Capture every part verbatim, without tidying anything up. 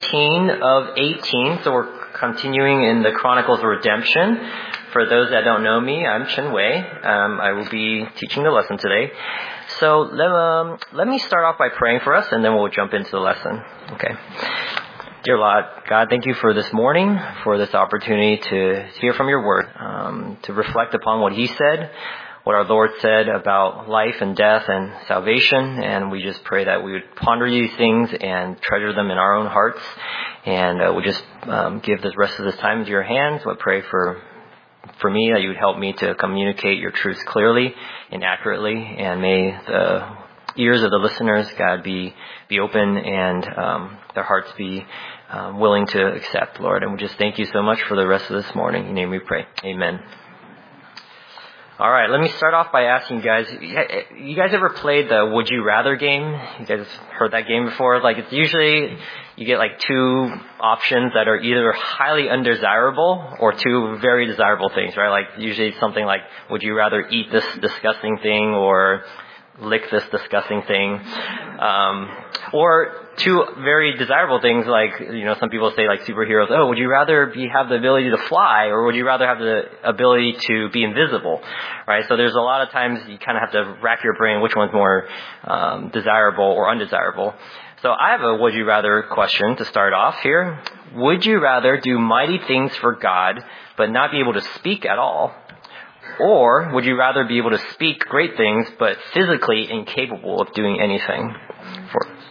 eighteen of eighteen, so we're continuing in the Chronicles of Redemption. For those that don't know me, I'm Chen Wei. Um, I will be teaching the lesson today. So let, um, let me start off by praying for us, and then we'll jump into the lesson. Okay. Dear Lord, God, thank you for this morning, for this opportunity to hear from your word, um, to reflect upon what he said, what our Lord said about life and death and salvation. And we just pray that we would ponder these things and treasure them in our own hearts. And uh, we just um, give the rest of this time into your hands. I pray for for me that you would help me to communicate your truths clearly and accurately. And may the ears of the listeners, God, be be open and um, their hearts be um, willing to accept, Lord. And we just thank you so much for the rest of this morning. In your name we pray. Amen. All right, let me start off by asking you guys, you guys ever played the Would You Rather game? You guys heard that game before? Like, it's usually, you get like two options that are either highly undesirable or two very desirable things, right? Like, usually it's something like, would you rather eat this disgusting thing or lick this disgusting thing? Um, or two very desirable things like, you know, some people say like superheroes, oh, would you rather be, have the ability to fly or would you rather have the ability to be invisible, right? So there's a lot of times you kind of have to rack your brain which one's more um, desirable or undesirable. So I have a would you rather question to start off here. Would you rather do mighty things for God but not be able to speak at all? Or would you rather be able to speak great things but physically incapable of doing anything for us?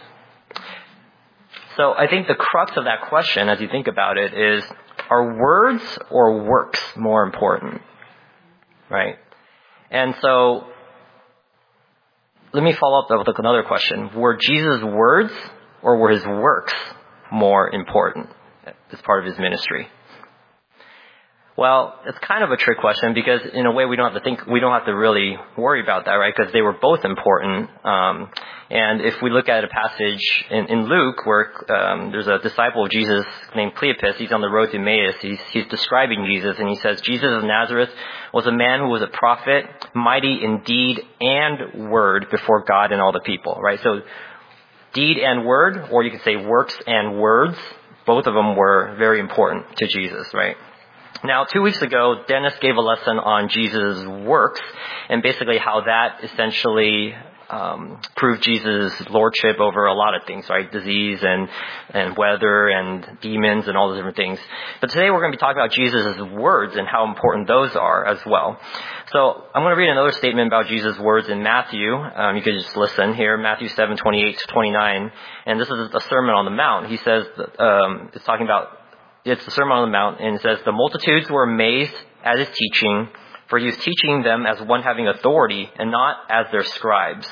So I think the crux of that question, as you think about it, is, are words or works more important? Right? And so let me follow up with another question. Were Jesus' words or were his works more important as part of his ministry? Well, it's kind of a trick question because in a way we don't have to think, we don't have to really worry about that, right? Because they were both important. Um, and if we look at a passage in, in Luke where um, there's a disciple of Jesus named Cleopas, he's on the road to Emmaus. He's, he's describing Jesus, and he says, Jesus of Nazareth was a man who was a prophet, mighty in deed and word before God and all the people, right? So deed and word, or you could say works and words, both of them were very important to Jesus, right? Now, two weeks ago, Dennis gave a lesson on Jesus' works and basically how that essentially um, proved Jesus' lordship over a lot of things, right? Disease and, and weather and demons and all those different things. But today we're going to be talking about Jesus' words and how important those are as well. So I'm going to read another statement about Jesus' words in Matthew. Um, you can just listen here, Matthew seven, twenty-eight to twenty-nine. And this is a Sermon on the Mount. He says, um, it's talking about It's the Sermon on the Mount, and it says, the multitudes were amazed at his teaching, for he was teaching them as one having authority and not as their scribes.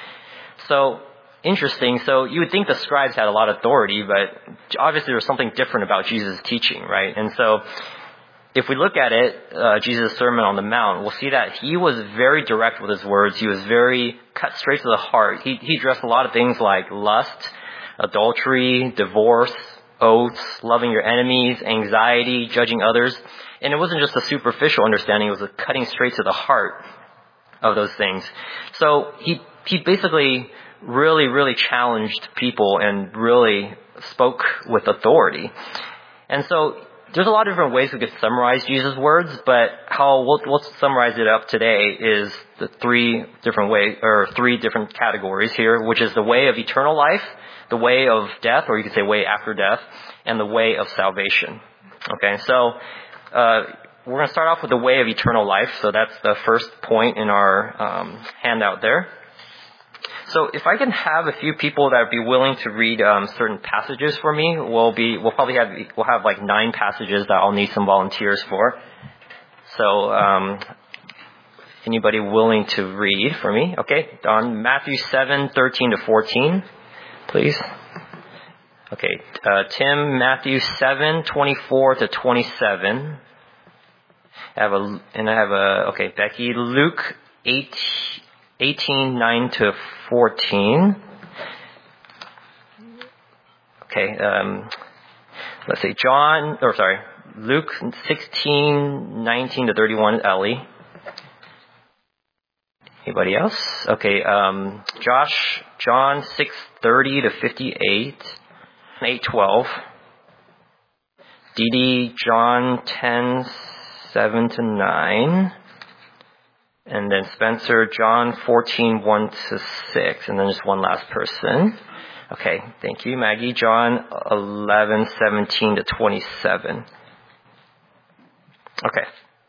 So, interesting. So you would think the scribes had a lot of authority, but obviously there was something different about Jesus' teaching, right? And so if we look at it, uh, Jesus' Sermon on the Mount, we'll see that he was very direct with his words. He was very cut straight to the heart. He, he addressed a lot of things like lust, adultery, divorce, oaths, loving your enemies, anxiety, judging others. And it wasn't just a superficial understanding, it was a cutting straight to the heart of those things. So he he basically really, really challenged people and really spoke with authority. And so there's a lot of different ways we could summarize Jesus' words, but how we'll, we'll summarize it up today is the three different ways, or three different categories here, which is the way of eternal life, the way of death, or you could say way after death, and the way of salvation. Okay, so uh, we're going to start off with the way of eternal life. So that's the first point in our um, handout there. So if I can have a few people that would be willing to read um, certain passages for me, we'll be we'll probably have we'll have like nine passages that I'll need some volunteers for. So um, anybody willing to read for me? Okay, on Matthew seven, thirteen to fourteen. Please. Okay, uh, Tim, Matthew seven, twenty-four to twenty-seven. I have a, and I have a, okay, Becky, Luke eight, eighteen, nine to fourteen. Okay, um, let's see, John, or sorry, Luke sixteen, nineteen to thirty-one, Ellie. Anybody else? Okay, um, Josh, John six thirty to fifty-eight, eight twelve. Dee Dee, John ten, seven to nine. And then Spencer, John fourteen, one to six. And then just one last person. Okay, thank you. Maggie, John eleven, seventeen to twenty-seven. Okay.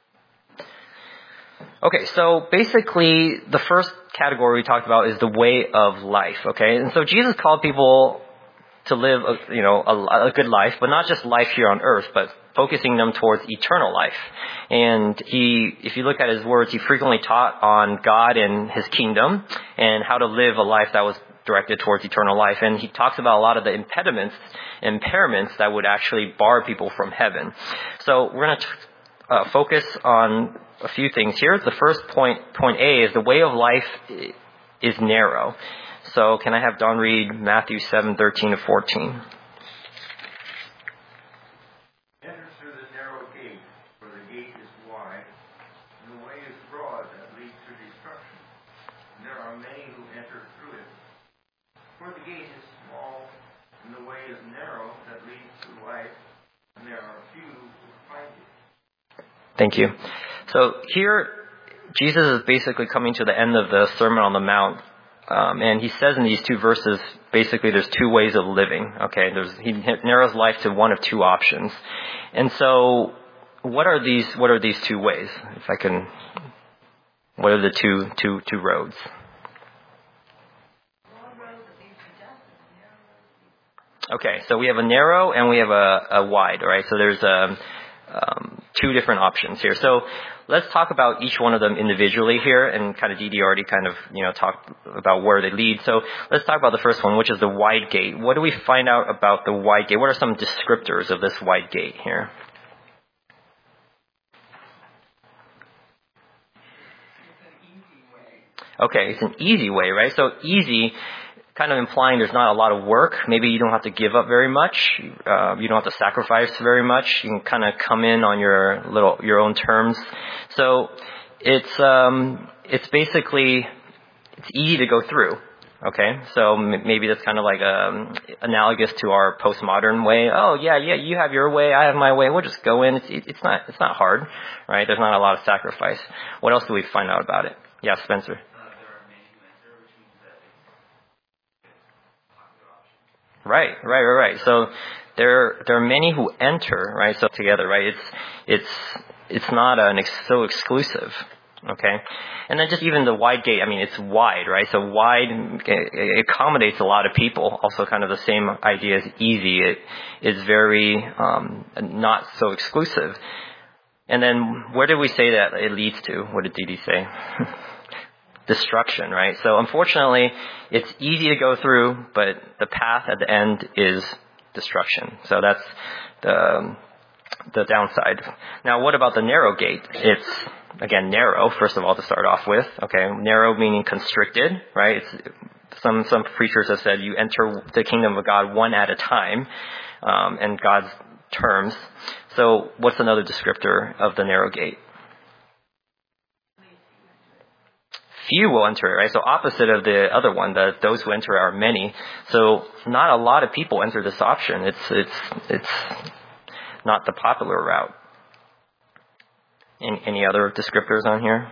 Okay, so basically the first category we talked about is the way of life, okay? And so Jesus called people to live, a, you know, a, a good life, but not just life here on earth, but focusing them towards eternal life. And he, if you look at his words, he frequently taught on God and his kingdom and how to live a life that was directed towards eternal life. And he talks about a lot of the impediments, impairments that would actually bar people from heaven. So we're going to uh, focus on a few things here. The first point, point A, is the way of life is narrow. So can I have Don read Matthew seven, thirteen to fourteen? Enter through the narrow gate, for the gate is wide, and the way is broad that leads to destruction. And there are many who enter through it. For the gate is small, and the way is narrow that leads to life, and there are few who find it. Thank you. So here, Jesus is basically coming to the end of the Sermon on the Mount. Um, and he says in these two verses, basically there's two ways of living. Okay, there's, he narrows life to one of two options. And so, what are these, what are these two ways? If I can, what are the two, two, two roads? Okay, so we have a narrow and we have a, a wide, right? So there's a, um, two different options here. So let's talk about each one of them individually here, and kind of Dee Dee already kind of, you know, talked about where they lead. So let's talk about the first one, which is the wide gate. What do we find out about the wide gate? What are some descriptors of this wide gate here? Okay, it's an easy way, right? So easy, kind of implying there's not a lot of work. Maybe you don't have to give up very much. Uh, you don't have to sacrifice very much. You can kind of come in on your little your own terms. So it's um, it's basically it's easy to go through. Okay, so m- maybe that's kind of like um, analogous to our postmodern way. Oh yeah, yeah, you have your way, I have my way. We'll just go in. It's it's not it's not hard, right? There's not a lot of sacrifice. What else do we find out about it? Yeah, Spencer. Right, right, right, right. So there, there are many who enter, right? So together, right? It's, it's, it's not an ex- so exclusive, okay? And then just even the wide gate. I mean, it's wide, right? So wide it accommodates a lot of people. Also, kind of the same idea as easy. It is very um, not so exclusive. And then where did we say that it leads to? What did Dee Dee say? Destruction, right? So unfortunately, it's easy to go through, but the path at the end is destruction. So that's the um, the downside. Now, what about the narrow gate? It's, again, narrow, first of all, to start off with. Okay, narrow meaning constricted, right? It's, some some preachers have said you enter the kingdom of God one at a time, um, in God's terms. So what's another descriptor of the narrow gate? Few will enter it, right? So opposite of the other one, the those who enter are many. So not a lot of people enter this option. It's it's it's not the popular route. Any, any other descriptors on here?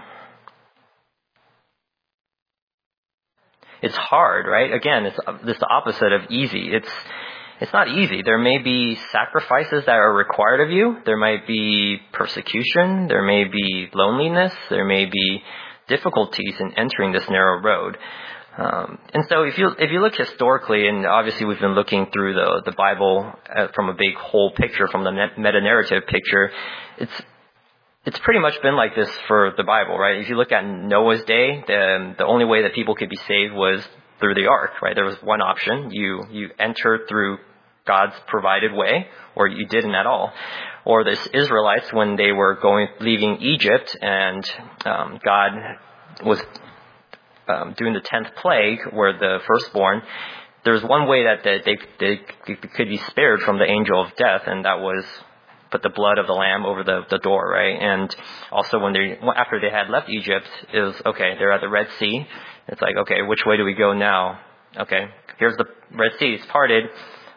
It's hard, right? Again, it's this the opposite of easy. It's it's not easy. There may be sacrifices that are required of you. There might be persecution. There may be loneliness. There may be difficulties in entering this narrow road. Um, and so if you if you look historically, and obviously we've been looking through the the Bible uh, from a big whole picture, from the meta-narrative picture, it's it's pretty much been like this for the Bible, right? If you look at Noah's day, the the only way that people could be saved was through the ark, right? There was one option. You you enter through God's provided way, or you didn't at all. Or the Israelites, when they were going, leaving Egypt, and um, God was um, doing the tenth plague, where the firstborn, there was one way that they, they, they could be spared from the angel of death, and that was put the blood of the lamb over the, the door, right? And also when they, after they had left Egypt, it was, okay, they're at the Red Sea. It's like, okay, which way do we go now? Okay, here's the Red Sea, it's parted.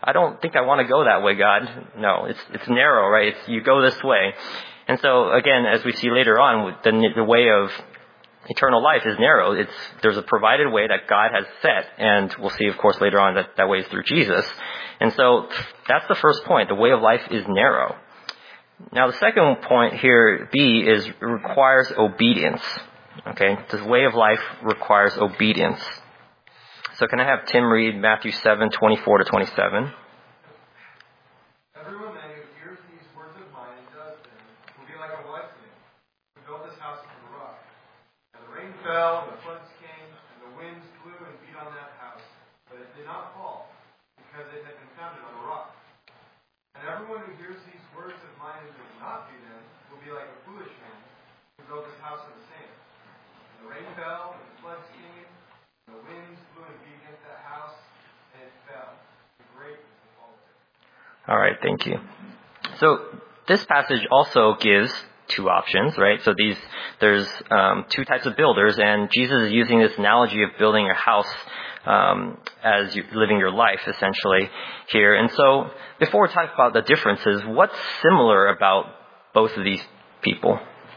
I don't think I want to go that way, God. No, it's it's narrow, right? It's, you go this way. And so, again, as we see later on, the, the way of eternal life is narrow. It's there's a provided way that God has set, and we'll see, of course, later on that that way is through Jesus. And so that's the first point. The way of life is narrow. Now, the second point here, B, is requires obedience. Okay, the way of life requires obedience. So can I have Tim read Matthew seven, twenty-four to twenty-seven? Everyone then who hears these words of mine and does them will be like a wise man who built his house on the rock. And the rain fell, and the floods came, and the winds blew and beat on that house, but it did not fall, because it had been founded on a rock. And everyone who hears these words of mine and does not do them will be like a foolish man who built his house on the sand. And the rain fell, and the floods came, and the winds blew and beat against that house, and it fell. And great was the fall of it. All right, thank you. So this passage also gives two options, right? So these there's um, two types of builders, and Jesus is using this analogy of building a house um, as you're living your life, essentially, here. And so before we talk about the differences, what's similar about both of these people?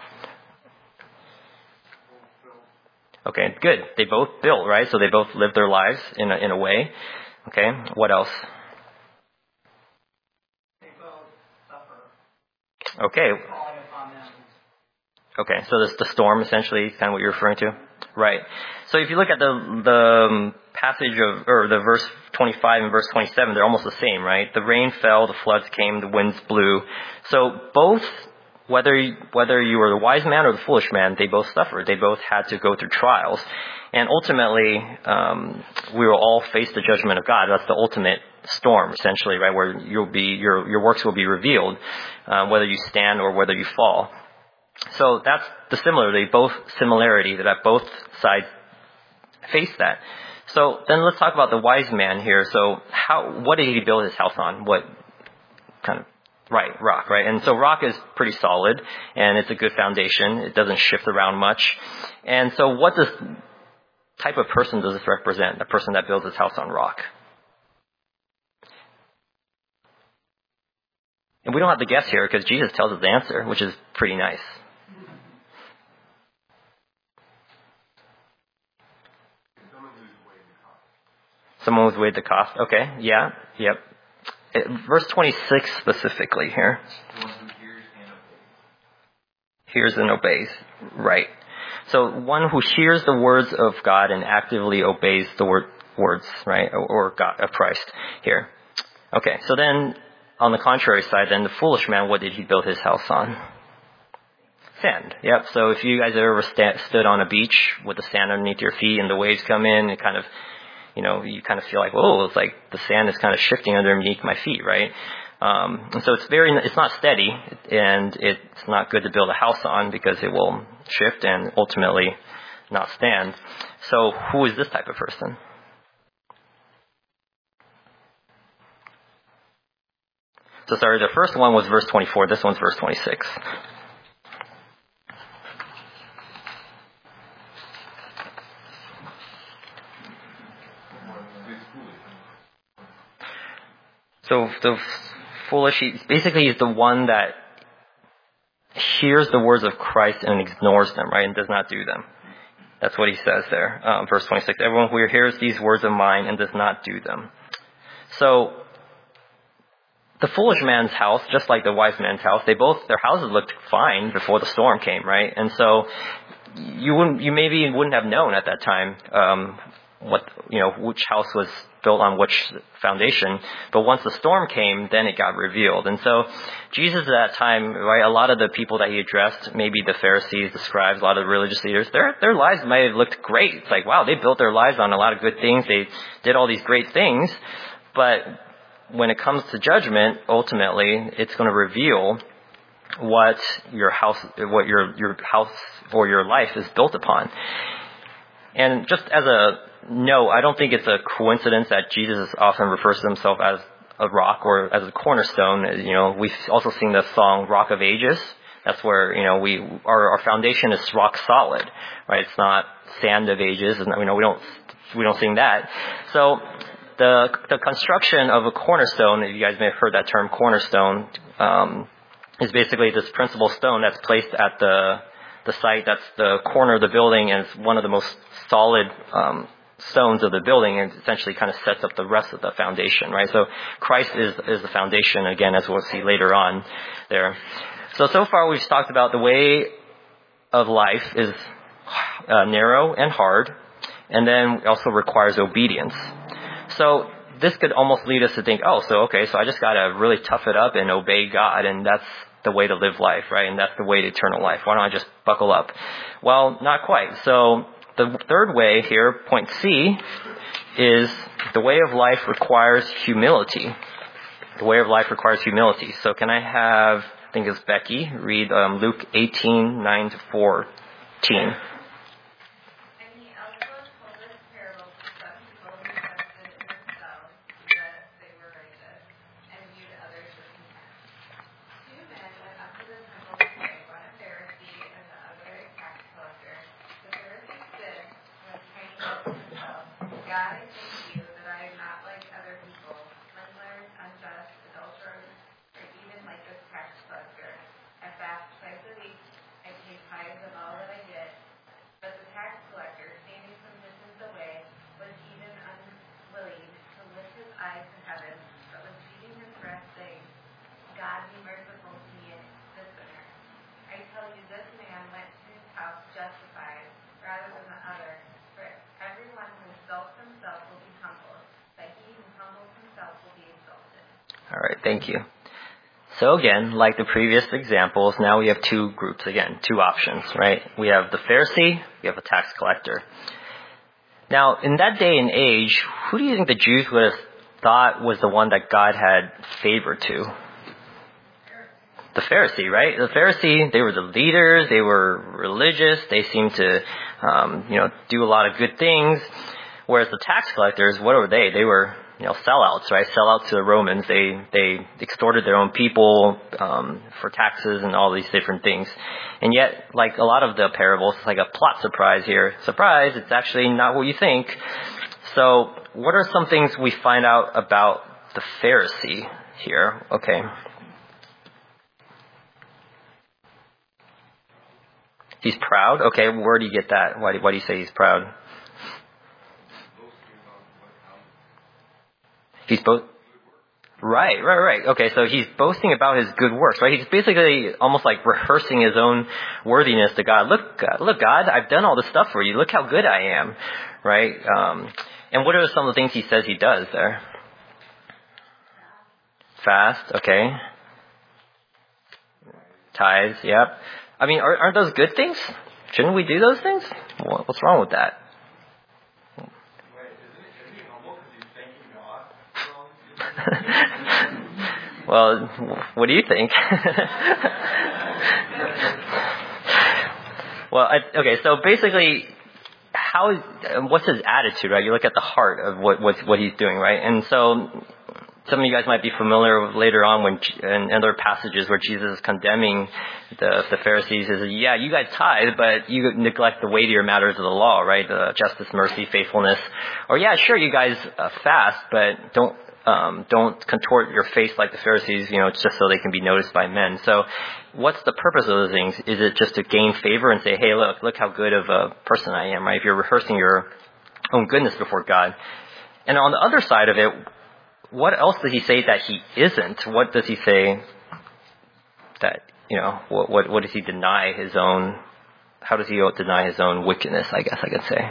Okay, good. They both built, right? So they both lived their lives in a, in a way. Okay, what else? They both suffer. Okay. Falling upon them. Okay, so this the storm, essentially, kind of what you're referring to? Right. So if you look at the the um, passage of, or the verse twenty-five and verse twenty-seven, they're almost the same, right? The rain fell, the floods came, the winds blew. So both, whether whether you were the wise man or the foolish man, they both suffered. They both had to go through trials. And ultimately, um, we will all face the judgment of God. That's the ultimate storm, essentially, right? Where you'll be, your your works will be revealed, uh, whether you stand or whether you fall. So that's the similarity, both similarity, that both sides face that. So then let's talk about the wise man here. So how, what did he build his house on? What kind of, right, rock, right? And so rock is pretty solid, and it's a good foundation. It doesn't shift around much. And so what does, type of person does this represent? A person that builds his house on rock. And we don't have to guess here because Jesus tells us the answer, which is pretty nice. Someone who's weighed the cost. Okay, yeah, yep. It, verse twenty-six specifically here. The one who hears and obeys. Hears and obeys. Right. So one who hears the words of God and actively obeys the word, words, right, or, or God of Christ here. Okay, so then on the contrary side, then the foolish man, what did he build his house on? Sand. Yep. So if you guys have ever sta- stood on a beach with the sand underneath your feet and the waves come in, it kind of, you know, you kind of feel like, whoa, it's like the sand is kind of shifting underneath my feet, right? Um, and so it's very, it's not steady, and it's not good to build a house on because it will shift and ultimately not stand. So who is this type of person? So sorry, the first one was verse twenty-four. This one's verse twenty-six. So the foolish, he, basically he's the one that hears the words of Christ and ignores them, right, and does not do them. That's what he says there, um, verse twenty-six. Everyone who hears these words of mine and does not do them. So the foolish man's house, just like the wise man's house, they both, their houses looked fine before the storm came, right? And so you wouldn't, you maybe wouldn't have known at that time, um, what, you know, which house was built on which foundation. But once the storm came, then it got revealed. And so Jesus at that time, right, a lot of the people that he addressed, maybe the Pharisees, the scribes, a lot of the religious leaders, their their lives might have looked great. It's like, wow, they built their lives on a lot of good things. They did all these great things. But when it comes to judgment, ultimately, it's going to reveal what your house, what your your house or your life is built upon. And just as a no, I don't think it's a coincidence that Jesus often refers to himself as a rock or as a cornerstone. You know, we've also seen the song Rock of Ages. That's where, you know, we, our, our foundation is rock solid, right? It's not sand of ages. And, you know, we don't, we don't sing that. So the the construction of a cornerstone, you guys may have heard that term, cornerstone, um, is basically this principal stone that's placed at the the site that's the corner of the building, and it's one of the most solid um, stones of the building, and essentially kind of sets up the rest of the foundation, right? So Christ is is the foundation, again, as we'll see later on there. So, so far we've talked about the way of life is uh, narrow and hard, and then it also requires obedience. So this could almost lead us to think, oh, so okay, so I just got to really tough it up and obey God, and that's the way to live life, right? And that's the way to eternal life. Why don't I just buckle up? Well, not quite. So the third way here, point C, is the way of life requires humility. The way of life requires humility. So can I have, I think it's Becky, read um, Luke eighteen, nine to fourteen. All right, thank you. So again, like the previous examples, now we have two groups again, two options, right? We have the Pharisee, we have a tax collector. Now, in that day and age, who do you think the Jews would have thought was the one that God had favored to? The Pharisee, right? The Pharisee, they were the leaders, they were religious, they seemed to, um, you know, do a lot of good things. Whereas the tax collectors, what were they? They were, you know, sellouts, right? Sellouts to the Romans. They they extorted their own people um, for taxes and all these different things. And yet, like a lot of the parables, it's like a plot surprise here. Surprise! It's actually not what you think. So, what are some things we find out about the Pharisee here? Okay. He's proud. Okay, where do you get that? Why do, why do you say he's proud? He's both. Right, right, right. Okay, so he's boasting about his good works, right? He's basically almost like rehearsing his own worthiness to God. Look, God, look, God, I've done all this stuff for you. Look how good I am, right? Um, and what are some of the things he says he does there? Fast, okay. Tithes, yep. I mean, aren't those good things? Shouldn't we do those things? What's wrong with that? Well, what do you think? Well, I, okay, so basically, how is, what's his attitude, right? You look at the heart of what, what, what he's doing, right? And so, some of you guys might be familiar with later on when in other passages where Jesus is condemning the, the Pharisees. Is yeah, you guys tithe, but you neglect the weightier matters of the law, right? The justice, mercy, faithfulness. Or yeah, sure, you guys uh, fast, but don't um, don't contort your face like the Pharisees, you know, just so they can be noticed by men. So, what's the purpose of those things? Is it just to gain favor and say, hey, look, look how good of a person I am, right? If you're rehearsing your own goodness before God. And on the other side of it, what else does he say that he isn't? What does he say that, you know, what, what, what does he deny his own, how does he deny his own wickedness, I guess I could say.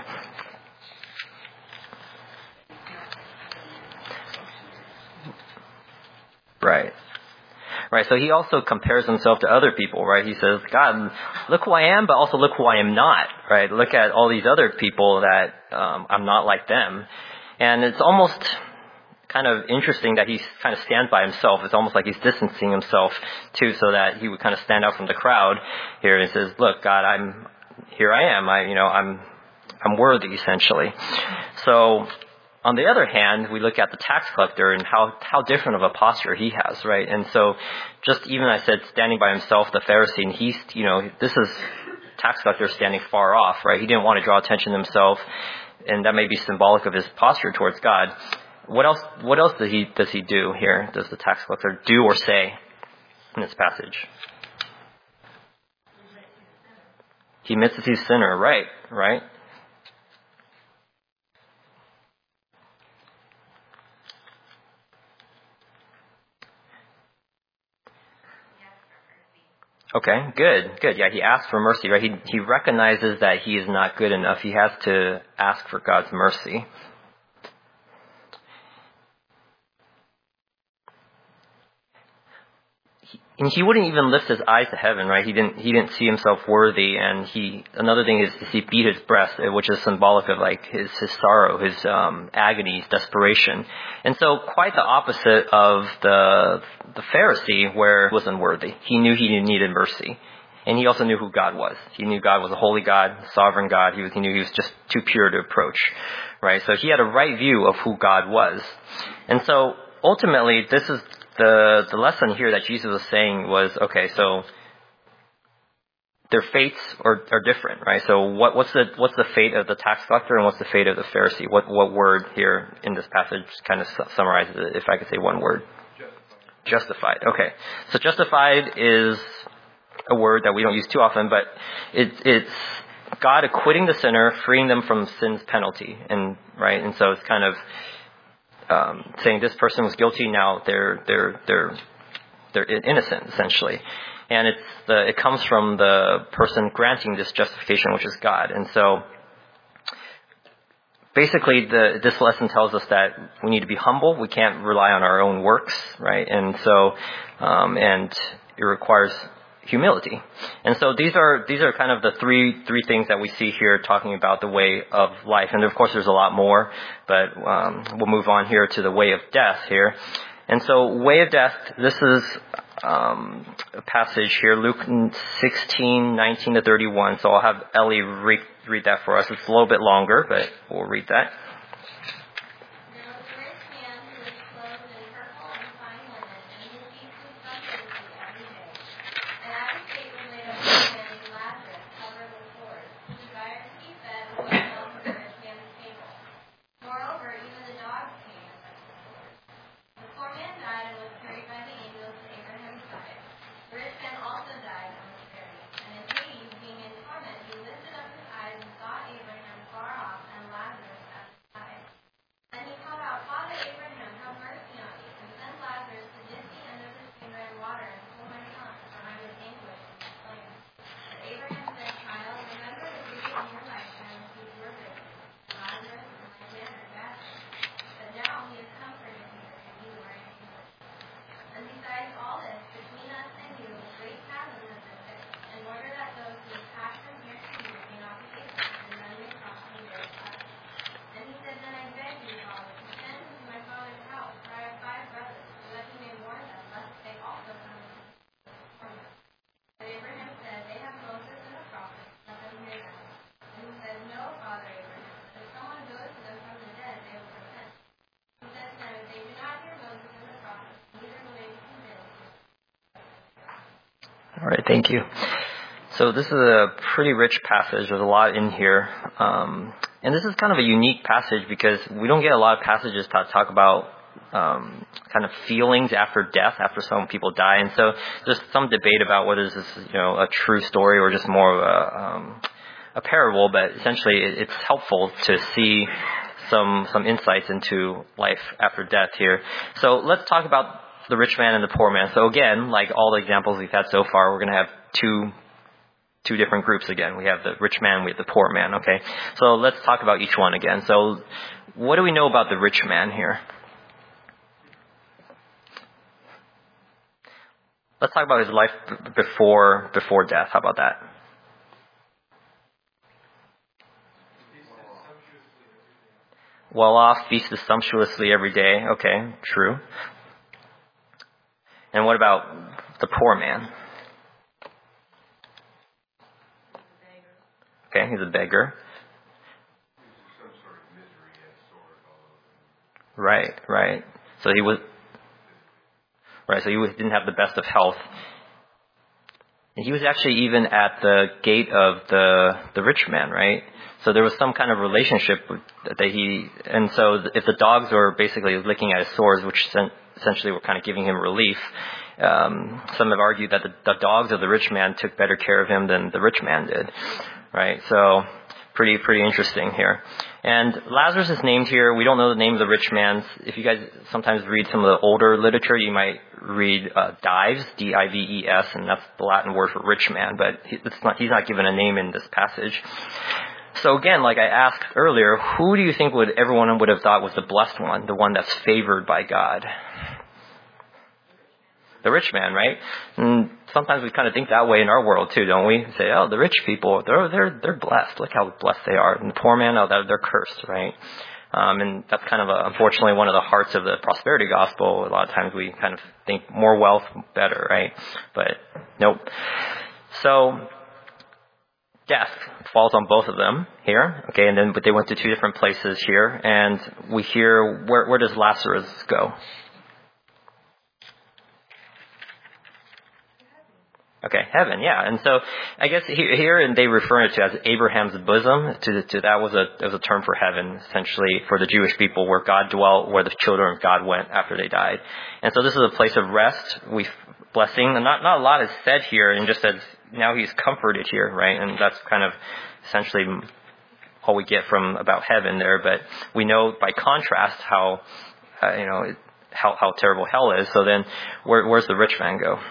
Right. Right, so he also compares himself to other people, right? He says, God, look who I am, but also look who I am not, right? Look at all these other people that um, I'm not like them. And it's almost kind of interesting that he kind of stands by himself. It's almost like he's distancing himself too, so that he would kind of stand out from the crowd here and says, "Look, God, I'm here. I am. I, you know, I'm, I'm worthy, essentially." So, on the other hand, we look at the tax collector and how how different of a posture he has, right? And so, just even I said standing by himself, the Pharisee, and he's, you know, this is tax collector standing far off, right? He didn't want to draw attention to himself, and that may be symbolic of his posture towards God. What else, what else does he, does he do here? Does the tax collector do or say in this passage? He admits that he's a sinner, right, right? Okay, good, good. Yeah, he asks for mercy, right? He, he recognizes that he is not good enough. He has to ask for God's mercy. And he wouldn't even lift his eyes to heaven, right? He didn't. He didn't see himself worthy. And he. Another thing is, is he beat his breast, which is symbolic of like his his sorrow, his um, agony, his desperation. And so, quite the opposite of the the Pharisee, where he was unworthy. He knew he needed mercy, and he also knew who God was. He knew God was a holy God, sovereign God. He was. He knew he was just too pure to approach, right? So he had a right view of who God was. And so, ultimately, this is. The the lesson here that Jesus was saying was, okay, so their fates are, are different, right? So what, what's the what's the fate of the tax collector and what's the fate of the Pharisee? What what word here in this passage kind of summarizes it, if I could say one word? Justified. Justified. Okay. So justified is a word that we don't use too often, but it, it's God acquitting the sinner, freeing them from sin's penalty. And right, and so it's kind of Um, saying this person was guilty, now they're they're they're they're innocent essentially, and it's the it comes from the person granting this justification, which is God. And so basically, the this lesson tells us that we need to be humble. We can't rely on our own works, right? And so um, and it requires humility. And so these are these are kind of the three three things that we see here talking about the way of life. And of course there's a lot more, but um, we'll move on here to the way of death here. And so way of death, this is um, a passage here, Luke sixteen, nineteen to thirty-one. So I'll have Ellie read, read that for us. It's a little bit longer, but we'll read that. All right, thank you. So this is a pretty rich passage. There's a lot in here. Um, and this is kind of a unique passage because we don't get a lot of passages that talk about um, kind of feelings after death, after some people die. And so there's some debate about whether this is, you know, a true story or just more of a, um, a parable. But essentially it's helpful to see some some insights into life after death here. So let's talk about the rich man and the poor man. So again, like all the examples we've had so far, we're going to have two two different groups again. We have the rich man, we have the poor man, okay? So let's talk about each one again. So what do we know about the rich man here? Let's talk about his life b- before before death. How about that? Well off, feasted sumptuously every day. Okay, true. And what about the poor man? Okay, he's a beggar. Right, right. So he was, right, so he was, didn't have the best of health. And he was actually even at the gate of the the rich man, right? So there was some kind of relationship that he, and so if the dogs were basically licking at his sores, which essentially were kind of giving him relief, um, some have argued that the, the dogs of the rich man took better care of him than the rich man did, right? So pretty, pretty interesting here. And Lazarus is named here. We don't know the name of the rich man's. If you guys sometimes read some of the older literature, you might read uh, Dives, D I V E S, and that's the Latin word for rich man, but he, it's not, he's not given a name in this passage. So again, like I asked earlier, who do you think would everyone would have thought was the blessed one, the one that's favored by God? The rich man, right? And sometimes we kind of think that way in our world too, don't we? Say, oh, the rich people, they're they're they're blessed. Look how blessed they are. And the poor man, oh, they're, they're cursed, right? Um, and that's kind of a, unfortunately one of the hearts of the prosperity gospel. A lot of times we kind of think more wealth, better, right? But nope. So death falls on both of them here, okay, and then but they went to two different places here, and we hear where where does Lazarus go? Okay, heaven, yeah, and so I guess here and they refer it to as Abraham's bosom. To, to that was a that was a term for heaven, essentially for the Jewish people, where God dwelt, where the children of God went after they died, and so this is a place of rest. We blessing, and not not a lot is said here, and just says now he's comforted here, right? And that's kind of essentially all we get from about heaven there. But we know by contrast how uh, you know how how terrible hell is. So then, where, where's the rich man go?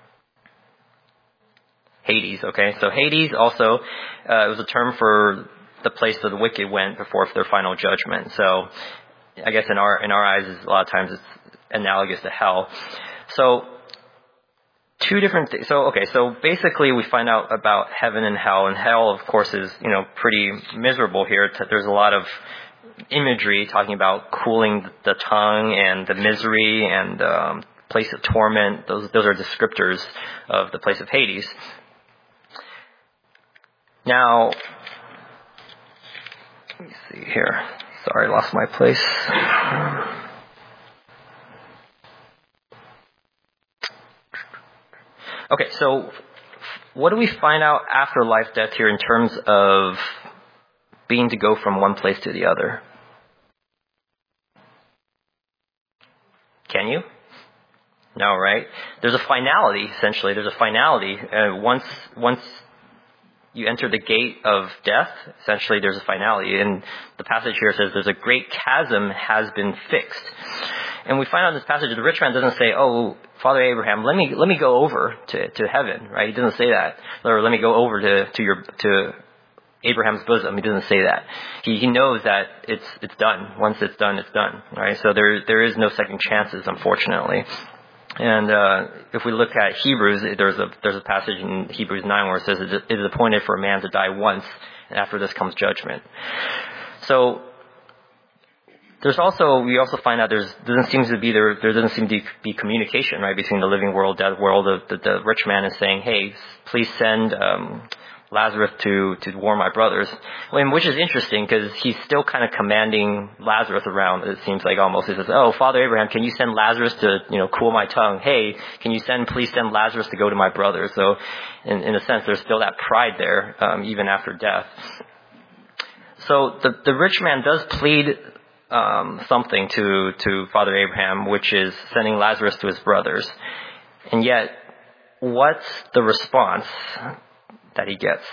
Hades. Okay, so Hades also uh, it was a term for the place that the wicked went before their final judgment. So I guess in our in our eyes, a lot of times it's analogous to hell. So two different things. So, okay, so basically we find out about heaven and hell, and hell, of course, is, you know, pretty miserable here. There's a lot of imagery talking about cooling the tongue and the misery and um, place of torment. Those, those are descriptors of the place of Hades. Now, let me see here. Sorry, I lost my place. Okay, so what do we find out after life, death here in terms of being to go from one place to the other? Can you? No, right? There's a finality, essentially. There's a finality. Uh, once once you enter the gate of death, essentially there's a finality. And the passage here says there's a great chasm has been fixed. And we find out in this passage, the rich man doesn't say, oh, Father Abraham, let me let me go over to, to heaven, right? He doesn't say that. Or let me go over to, to your to Abraham's bosom. He doesn't say that. He he knows that it's it's done. Once it's done, it's done. Right? So there there is no second chances, unfortunately. And uh, if we look at Hebrews, there's a there's a passage in Hebrews nine where it says it is appointed for a man to die once, and after this comes judgment. So there's also, we also find out there's doesn't seem to be there there doesn't seem to be communication, right, between the living world, dead world. The, the, the rich man is saying, hey, please send um, Lazarus to to warn my brothers, I mean, which is interesting because he's still kind of commanding Lazarus around. It seems like almost he says, oh, Father Abraham, can you send Lazarus to you know cool my tongue? Hey, can you send please send Lazarus to go to my brothers? So in, in a sense, there's still that pride there um, even after death. So the the rich man does plead Um, something to, to Father Abraham, which is sending Lazarus to his brothers. And yet, what's the response that he gets?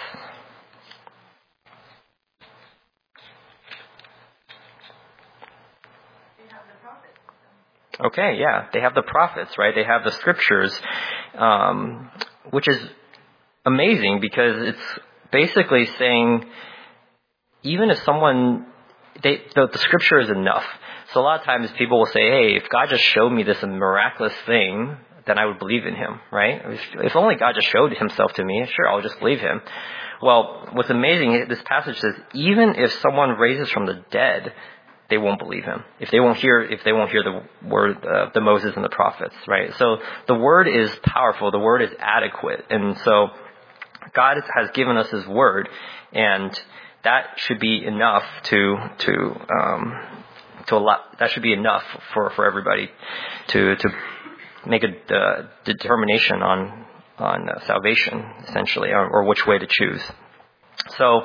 They have the prophets. Okay, yeah, they have the prophets, right? They have the scriptures, um, which is amazing because it's basically saying, even if someone They, the, the scripture is enough. So a lot of times people will say, hey, if God just showed me this miraculous thing, then I would believe in him, right? If, if only God just showed himself to me, sure, I'll just believe him. Well, what's amazing, this passage says, even if someone raises from the dead, they won't believe him. If they won't hear, if they won't hear the word, uh, the Moses and the prophets, right? So the word is powerful. The word is adequate. And so God has given us his word, and that should be enough to to um, to allow. That should be enough for, for everybody to to make a uh, determination on on uh, salvation, essentially, or, or which way to choose. So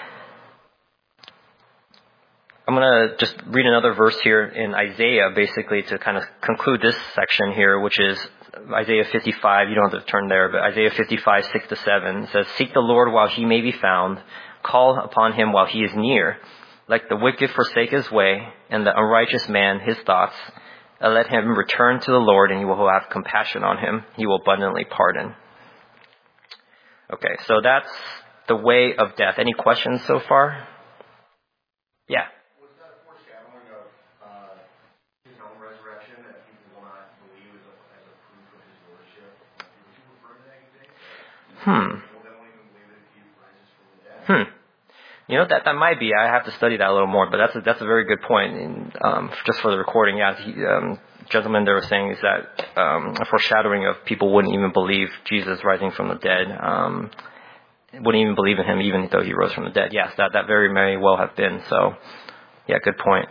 I'm going to just read another verse here in Isaiah, basically to kind of conclude this section here, which is Isaiah fifty-five. You don't have to turn there, but Isaiah fifty-five, six to seven says, "Seek the Lord while he may be found. Call upon him while he is near. Let the wicked forsake his way, and the unrighteous man his thoughts. And let him return to the Lord, and he will have compassion on him. He will abundantly pardon." Okay, so that's the way of death. Any questions so far? Yeah. Was that a foreshadowing of uh, his own resurrection that people will not believe as a, as a proof of his lordship? Would you refer to that, you think? Hmm. People that won't even believe it if he rises from the dead? Hmm. You know, that that might be. I have to study that a little more, but that's a, that's a very good point. And, um, just for the recording, yeah, the um, gentleman there was saying is that um, a foreshadowing of people wouldn't even believe Jesus rising from the dead. Um, wouldn't even believe in him, even though he rose from the dead. Yes, that that very may well have been. So, yeah, good point.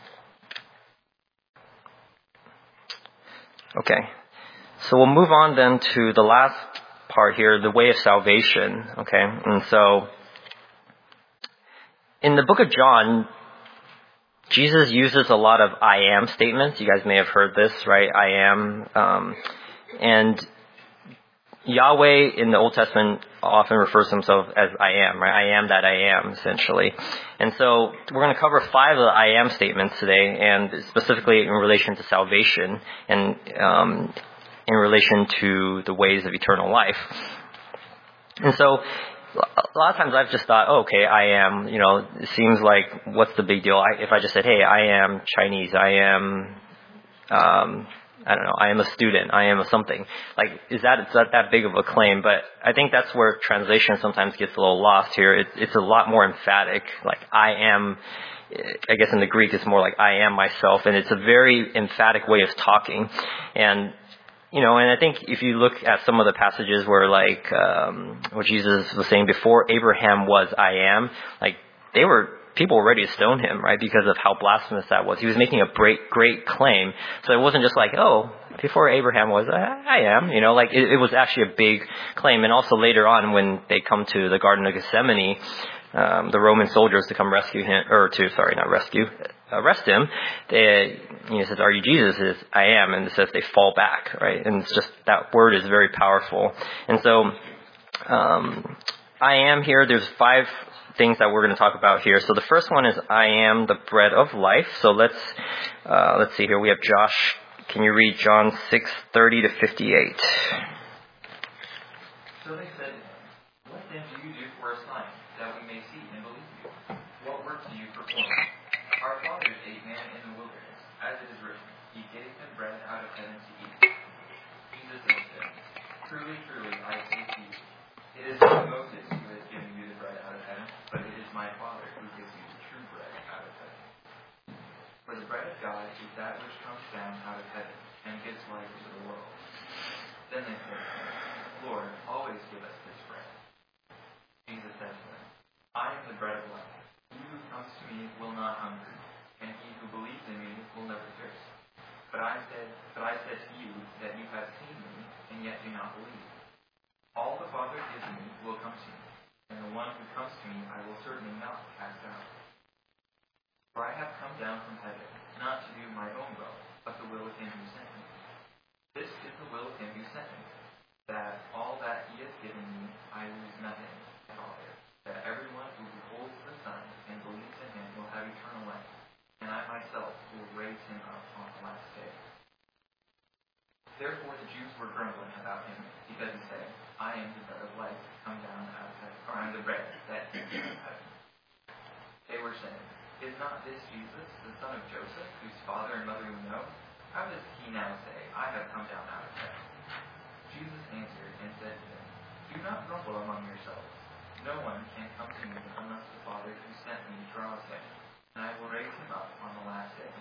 Okay, so we'll move on then to the last part here, the way of salvation. Okay, and so in the book of John, Jesus uses a lot of I am statements. You guys may have heard this, right? I am. Um, and Yahweh in the Old Testament often refers to himself as I am, right? I am that I am, essentially. And so we're going to cover five of the I am statements today, and specifically in relation to salvation and um, in relation to the ways of eternal life. And so a lot of times I've just thought, oh, okay, I am, you know, it seems like, what's the big deal? I, if I just said, hey, I am Chinese, I am, um, I don't know, I am a student, I am a something. Like, is that, is that that big of a claim? But I think that's where translation sometimes gets a little lost here. It, it's a lot more emphatic. Like, I am, I guess in the Greek it's more like I am myself, and it's a very emphatic way of talking. And You know, and I think if you look at some of the passages where, like, um, what Jesus was saying before Abraham was I am, like, they were, people were ready to stone him, right, because of how blasphemous that was. He was making a great, great claim. So it wasn't just like, oh, before Abraham was, I, I am, you know, like, it, it was actually a big claim. And also later on when they come to the Garden of Gethsemane, um, the Roman soldiers to come rescue him, or to, sorry, not rescue, arrest him, they, you know, says, "Are you Jesus?" It says, "I am," and it says they fall back, right? And it's just, that word is very powerful. And so, um, I am here, there's five things that we're going to talk about here. So the first one is, I am the bread of life. So let's, uh, let's see here. We have Josh. Can you read John six thirty to fifty-eight? So they said, "What then do you do for a sign, that we may see and believe you? What works do you perform? Our fathers ate manna in the wilderness, as it is written, He gave them bread out of heaven to eat." Jesus answered, "Truly, truly, I say to you, it is not Moses who has given you the bread out of heaven, but it is my Father who gives you the true bread out of heaven. For the bread of God is that which comes down out of heaven, and gives life to the world." Then they said to him, "Lord, always give us this bread." Jesus said to them, "I am the bread of life. He who comes to me will not hunger, and he who believes in me will never thirst. But I said, but I said to you that you have seen me, and yet do not believe. All the Father gives me will come to me, and the one who comes to me I will certainly not cast out. For I have come down from heaven, not to do my own will, but the will of him who sent me. This is the will of him who sent me, that all that he has given me I lose nothing at all, that everyone who beholds the Son and believes in him will have eternal life, and I myself will raise him up on the last day." Therefore the Jews were grumbling about him, because he said, "I am the bread of life, come down out of heaven," or "I am the bread that came down out of heaven." They were saying, "Is not this Jesus, the son of Joseph, whose father and mother we know? How does he now say, 'I have come down out of heaven'?" Jesus answered and said to them, "Do not grumble among yourselves. No one can come to me unless the Father who sent me draws him, and I will raise him up on the last day.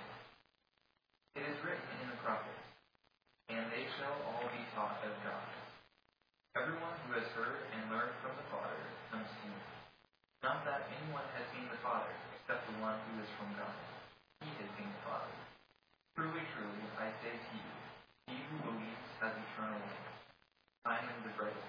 It is written in the prophets, and they shall all be taught of God. Everyone who has heard and learned from the Father comes to me. Not that anyone has seen the Father, except the one who is from God. He has seen the Father. Truly, truly, I say to you, he who believes has eternal life. I am the bread of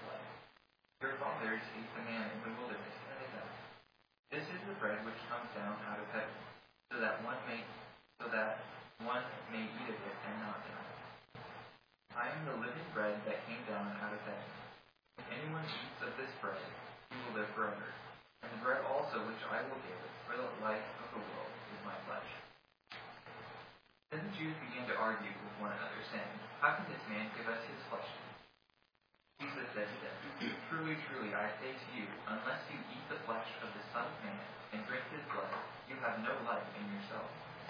out of heaven. If anyone eats of this bread, he will live forever. And the bread also which I will give for the life of the world is my flesh. Then the Jews began to argue with one another, saying, How can this man give us his flesh? Jesus said to them, Truly, truly, I say to you, unless you eat the flesh of the Son of Man and drink his blood, you have no life in yourself.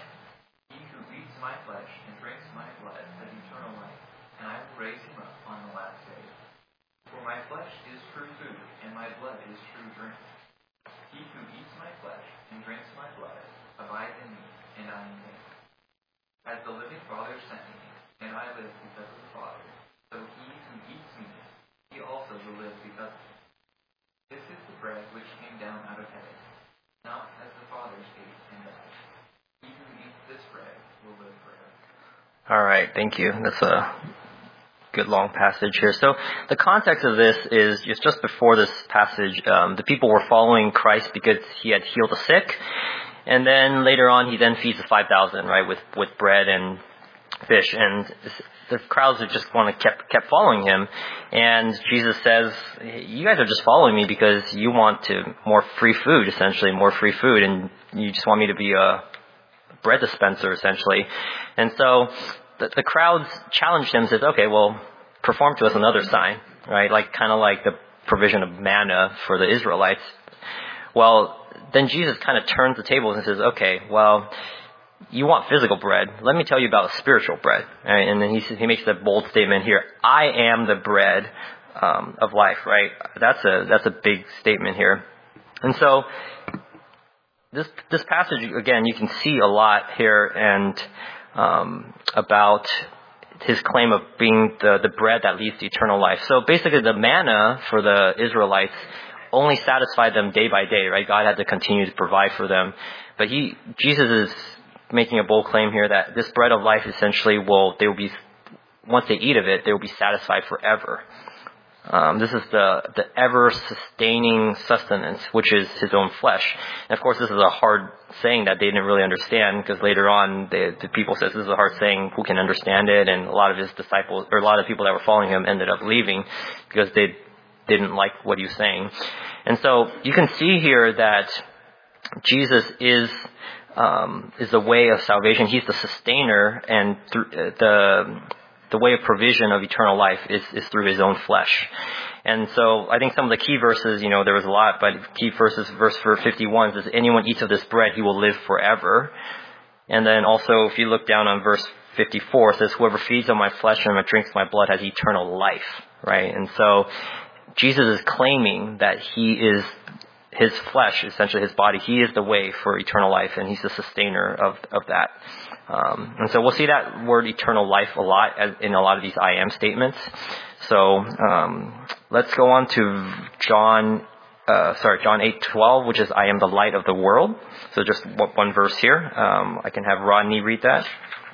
He who eats my flesh and drinks my blood has eternal life, and I will raise him up on the last day. For my flesh is true food, and my blood is true drink. He who eats my flesh and drinks my blood abides in me, and I in him. As the living Father sent me, and I live because of the Father, so he who eats me, he also will live because of me. This is the bread which came down out of heaven, not as the fathers ate and died. He who eats this bread will live forever. All right, thank you. That's a good long passage here. So the context of this is just, just before this passage, um, the people were following Christ because he had healed the sick. And then later on, he then feeds the five thousand, right, with, with bread and fish. And the crowds have just want to kept kept following him. And Jesus says, you guys are just following me because you want to more free food, essentially, more free food. And you just want me to be a bread dispenser, essentially. And so the, the crowds challenged him and says, okay, well, perform to us another sign, right? Like kind of like the provision of manna for the Israelites. Well, then Jesus kind of turns the tables and says, okay, well, you want physical bread. Let me tell you about spiritual bread. Right? And then he says, he makes that bold statement here. I am the bread um, of life, right? That's a that's a big statement here. And so this this passage, again, you can see a lot here and um, about his claim of being the, the bread that leads to eternal life. So basically the manna for the Israelites only satisfied them day by day, right? God had to continue to provide for them. But he, Jesus is making a bold claim here that this bread of life essentially will, they will be, once they eat of it, they will be satisfied forever. Um, this is the, the ever-sustaining sustenance, which is his own flesh. And of course, this is a hard saying that they didn't really understand, because later on, they, the people says this is a hard saying, who can understand it? And a lot of his disciples, or a lot of people that were following him ended up leaving because they didn't like what he was saying. And so you can see here that Jesus is um, is the way of salvation. He's the sustainer, and th- the the way of provision of eternal life is, is through his own flesh. And so I think some of the key verses, you know, there was a lot, but key verses, verse fifty-one says, anyone eats of this bread, he will live forever. And then also, if you look down on verse fifty-four, it says, whoever feeds on my flesh and drinks my blood has eternal life, right? And so Jesus is claiming that he is his flesh, essentially his body. He is the way for eternal life, and he's the sustainer of, of that. Um, and so we'll see that word eternal life a lot as, in a lot of these I am statements. So um, let's go on to John, uh, sorry, John eight twelve, which is I am the light of the world. So just one verse here. Um, I can have Rodney read that.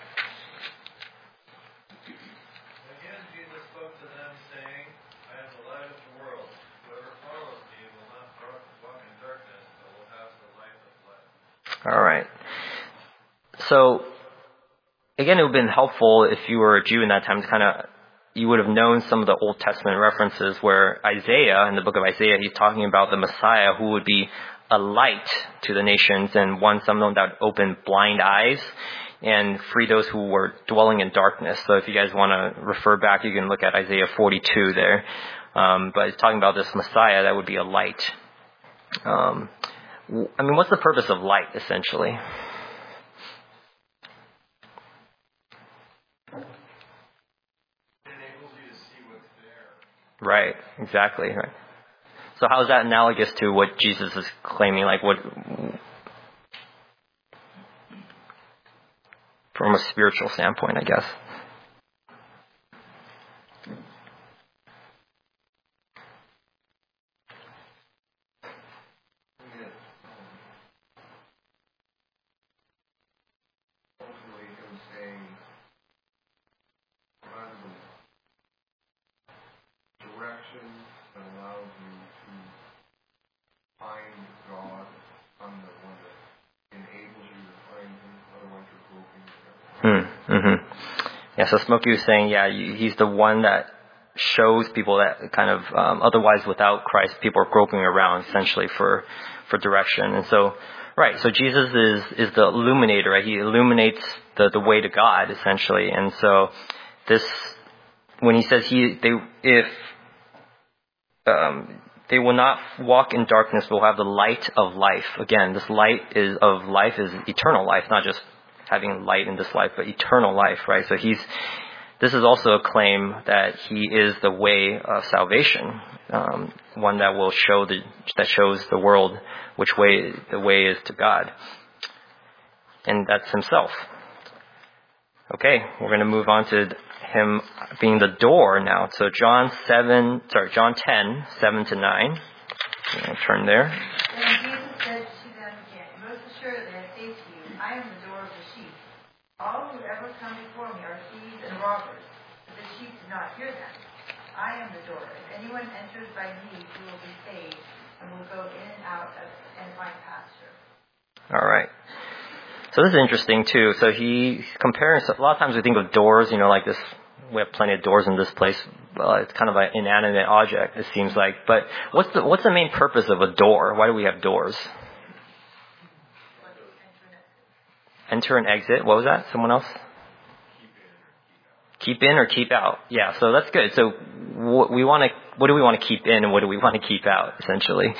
All right. So, again, it would have been helpful if you were a Jew in that time to kind of, you would have known some of the Old Testament references where Isaiah, in the book of Isaiah, he's talking about the Messiah who would be a light to the nations and one someone that would open blind eyes and free those who were dwelling in darkness. So if you guys want to refer back, you can look at Isaiah forty-two there. Um, but it's talking about this Messiah that would be a light. Um, I mean, what's the purpose of light, essentially? It enables you to see what's there. Right, exactly. Right. So how is that analogous to what Jesus is claiming? Like what, from a spiritual standpoint, I guess? Hmm. Mm-hmm. Yeah. So Smokey was saying, yeah, he's the one that shows people that kind of um, otherwise without Christ, people are groping around essentially for for direction. And so, right, so Jesus is is the illuminator, right? He illuminates the the way to God essentially. And so this, when he says he they if um, they will not walk in darkness, but will have the light of life. Again, this light is of life is eternal life, not just having light in this life, but eternal life, right? So he's, this is also a claim that he is the way of salvation, um, one that will show the, that shows the world which way the way is to God. And that's himself. Okay, we're going to move on to him being the door now. So John seven, sorry, John ten, seven to nine. I'll turn there. Then Jesus said to them again, most assuredly I say to you, I am the door of the sheep. All who ever come before me are thieves and robbers, but the sheep do not hear them. I am the door. If anyone enters by me, he will be saved, and will go in and out of, and find pasture. All right. So this is interesting too. So he compares, a lot of times we think of doors, you know, like this, we have plenty of doors in this place. Well, it's kind of an inanimate object, it seems like. But what's the, what's the main purpose of a door? Why do we have doors? Enter and exit. What was that? Someone else? Keep in or keep out. Yeah, so that's good. So what we want to, what do we want to keep in and what do we want to keep out, essentially?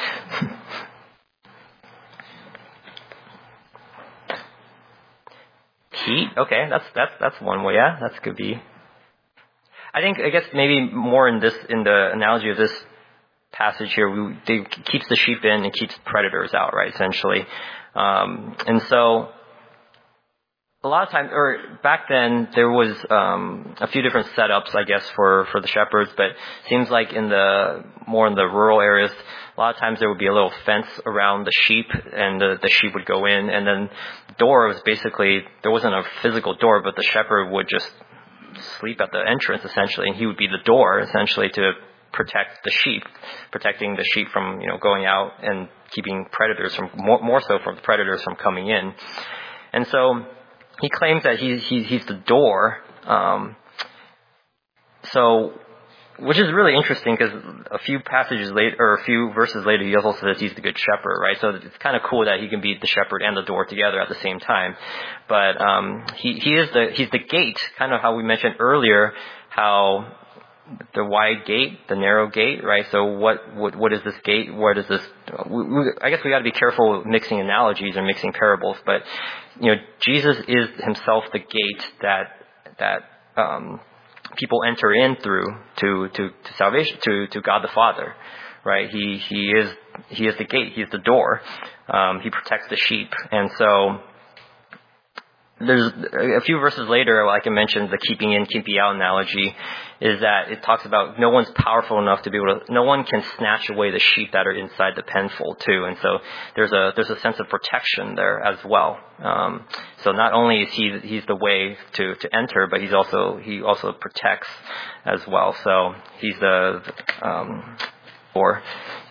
Heat. Okay, that's that's that's one way. Yeah, that's could be. I think I guess maybe more in this in the analogy of this passage here, we, they keeps the sheep in and keeps predators out, right? Essentially, um, and so. A lot of times, or back then, there was um, a few different setups, I guess, for, for the shepherds. But it seems like in the more in the rural areas, a lot of times there would be a little fence around the sheep, and the, the sheep would go in. And then the door was basically there wasn't a physical door, but the shepherd would just sleep at the entrance essentially, and he would be the door essentially to protect the sheep, protecting the sheep from you know going out and keeping predators from more, more so from predators from coming in. And so. He claims that he, he, he's the door, um, so, which is really interesting because a few passages later, or a few verses later, he also says he's the good shepherd, right? So it's kind of cool that he can be the shepherd and the door together at the same time. But um, he he is the he's the gate, kind of how we mentioned earlier, how the wide gate, the narrow gate, right? So what what what is this gate? Where does this? We, we, I guess we got to be careful with mixing analogies and mixing parables, but you know, Jesus is himself the gate that that um, people enter in through to, to, to salvation, to, to God the Father, right? He he is he is the gate. He is the door. Um, he protects the sheep, and so. There's a few verses later, like I mentioned, the keeping in, keeping out analogy is that it talks about no one's powerful enough to be able to, no one can snatch away the sheep that are inside the penfold too. And so there's a, there's a sense of protection there as well. Um, so not only is he, he's the way to, to enter, but he's also, he also protects as well. So he's the, um, or,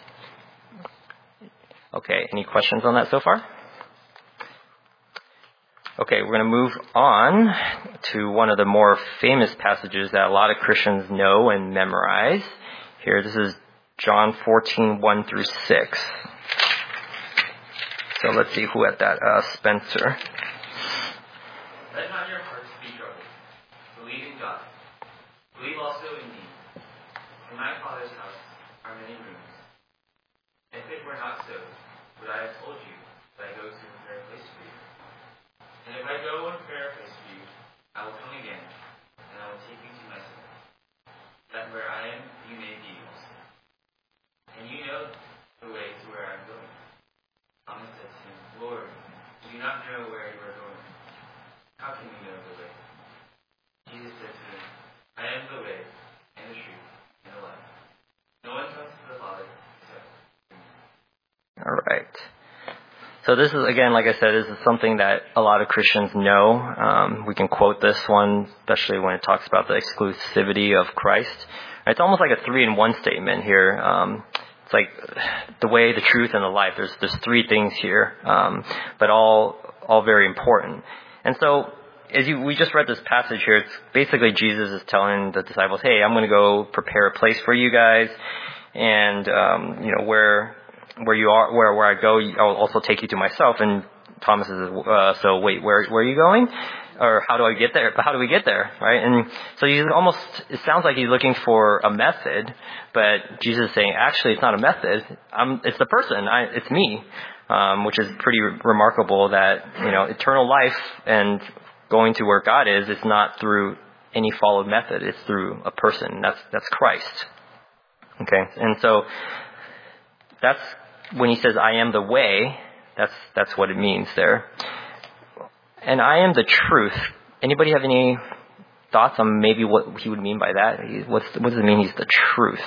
okay, any questions on that so far? Okay, we're going to move on to one of the more famous passages that a lot of Christians know and memorize. Here, this is John fourteen, one through six. So let's see who had that. Uh, Spencer. Let not your hearts be troubled. Believe in God. Believe also in me. In my Father's house are many rooms. If it were not so, would I have told you that I go to prepare a place for you? And if I go and prepare a place for you, I will come again, and I will take you to myself, that where I am, you may be also. And you know the way to where I am going. Thomas said to him, Lord, we do not know where you are going. How can we know the way? Jesus said to him, I am the way, and the truth, and the life. No one comes to the Father except through me. All right. So this is, again, like I said, this is something that a lot of Christians know. Um, we can quote this one, especially when it talks about the exclusivity of Christ. It's almost like a three-in-one statement here. Um, it's like the way, the truth, and the life. There's there's three things here, um, but all all very important. And so as you, we just read this passage here, it's basically Jesus is telling the disciples, hey, I'm going to go prepare a place for you guys. And, um, you know, where, where you are, where, where I go, I'll also take you to myself. And Thomas says, uh, so wait, where, where are you going? Or how do I get there? How do we get there? Right? And so he's almost, it sounds like he's looking for a method, but Jesus is saying, actually, it's not a method. I'm, it's the person. I, it's me. Um, which is pretty re- remarkable that, you know, eternal life and going to where God is, is not through any followed method. It's through a person. That's, that's Christ. Okay. And so that's when he says, I am the way, that's, that's what it means there. And I am the truth. Anybody have any thoughts on maybe what he would mean by that? What's, what does it mean he's the truth?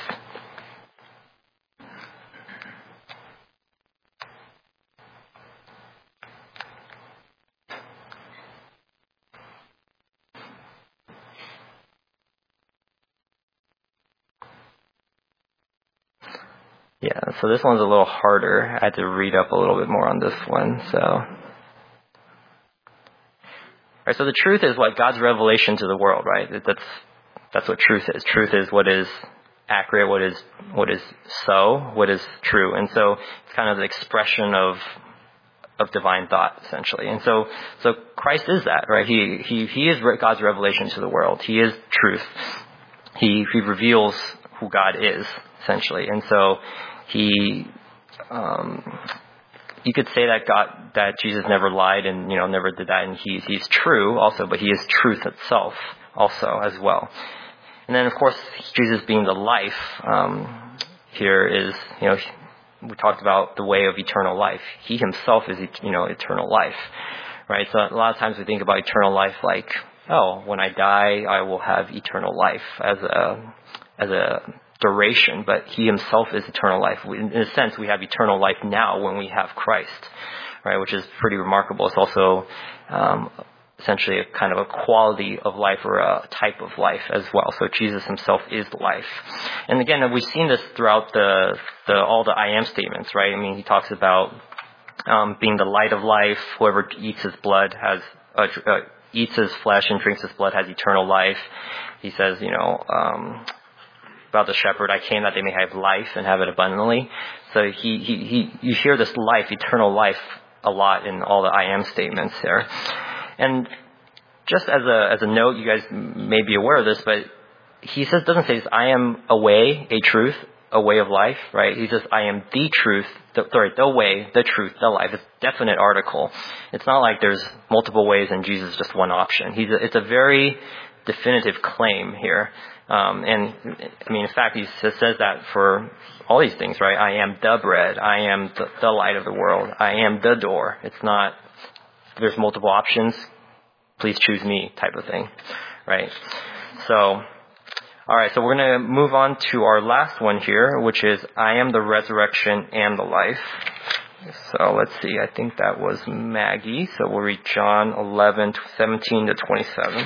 Yeah, so this one's a little harder. I had to read up a little bit more on this one. So, all right, so the truth is what God's revelation to the world, right? That's that's what truth is. Truth is what is accurate, what is what is so, what is true, and so it's kind of the expression of of divine thought, essentially. And so, so Christ is that, right? He he he is God's revelation to the world. He is truth. He he reveals who God is, essentially, and so. He, um, you could say that God, that Jesus never lied and, you know, never did that, and he's, he's true also, but he is truth itself also as well. And then, of course, Jesus being the life, um, here is, you know, we talked about the way of eternal life. He himself is, you know, eternal life, right? So a lot of times we think about eternal life like, oh, when I die, I will have eternal life as a, as a, duration, but he himself is eternal life. In a sense, we have eternal life now when we have Christ, right? Which is pretty remarkable. It's also um, essentially a kind of a quality of life or a type of life as well. So Jesus himself is life. And again, we've seen this throughout the, the all the I am statements, right? I mean, he talks about um, being the light of life. Whoever eats his blood has uh, uh, eats his flesh and drinks his blood has eternal life. He says, you know. Um, about the shepherd, I came that they may have life and have it abundantly. So he, he, he, you hear this life, eternal life, a lot in all the I am statements there. And just as a, as a note, you guys may be aware of this, but he says, doesn't say this, I am a way, a truth, a way of life, right? He says, I am the truth, the, sorry, the way, the truth, the life. It's a definite article. It's not like there's multiple ways and Jesus is just one option. He's a, it's a very definitive claim here. Um, and I mean, in fact, he says that for all these things, right? I am the bread. I am the, the light of the world. I am the door. It's not, there's multiple options. Please choose me type of thing, right? So, all right. So we're going to move on to our last one here, which is I am the resurrection and the life. So let's see. I think that was Maggie. So we'll read John eleven, seventeen to twenty-seven.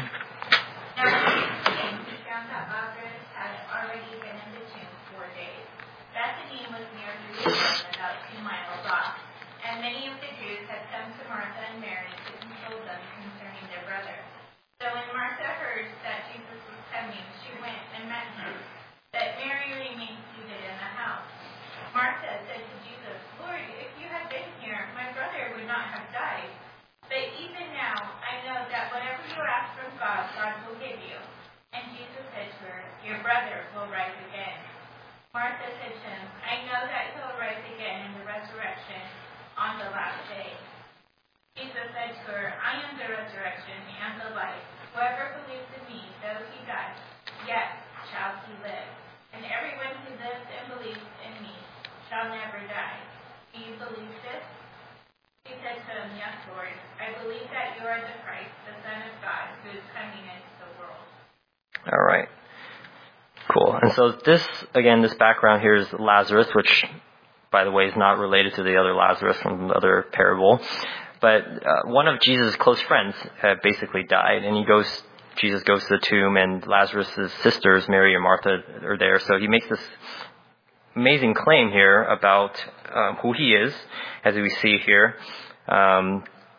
Martha said to him, I know that he will rise again in the resurrection on the last day. Jesus said to her, I am the resurrection and the life. Whoever believes in me, though he dies, yet shall he live. And everyone who lives and believes in me shall never die. Do you believe this? He said to him, Yes, Lord. I believe that you are the Christ, the Son of God, who is coming into the world. All right. Cool. And so this, again, this background here is Lazarus, which, by the way, is not related to the other Lazarus from the other parable. But uh, one of Jesus' close friends had basically died, and he goes, Jesus goes to the tomb, and Lazarus' sisters, Mary and Martha, are there. So he makes this amazing claim here about um, who he is, as we see here. Um,